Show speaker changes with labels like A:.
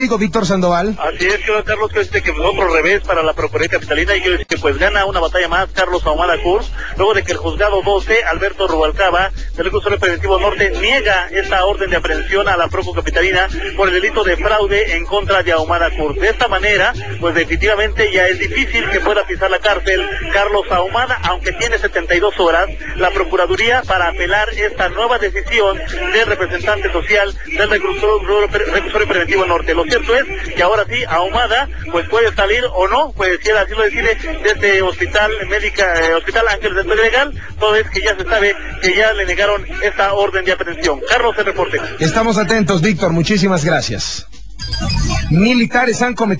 A: Digo, Víctor Sandoval.
B: Así es, quiero Carlos, que otro revés para la Procuraduría Capitalina, y que pues gana una batalla más Carlos Ahumada Cruz, luego de que el juzgado 12, Alberto Rubalcaba, del Reclusorio Preventivo Norte, niega esta orden de aprehensión a la Procuraduría Capitalina por el delito de fraude en contra de Ahumada Cruz. De esta manera, pues definitivamente ya es difícil que pueda pisar la cárcel Carlos Ahumada, aunque tiene 72 horas la Procuraduría para apelar esta nueva decisión del representante social del Reclusorio Preventivo Norte. Lo cierto es que ahora sí, Ahumada pues puede salir o no, pues si él así lo decide, de este hospital Ángeles del Pedregal, todo es que ya se sabe que ya le negaron esta orden de aprehensión. Carlos, el reporte.
A: Estamos atentos, Víctor, muchísimas gracias. Militares han cometido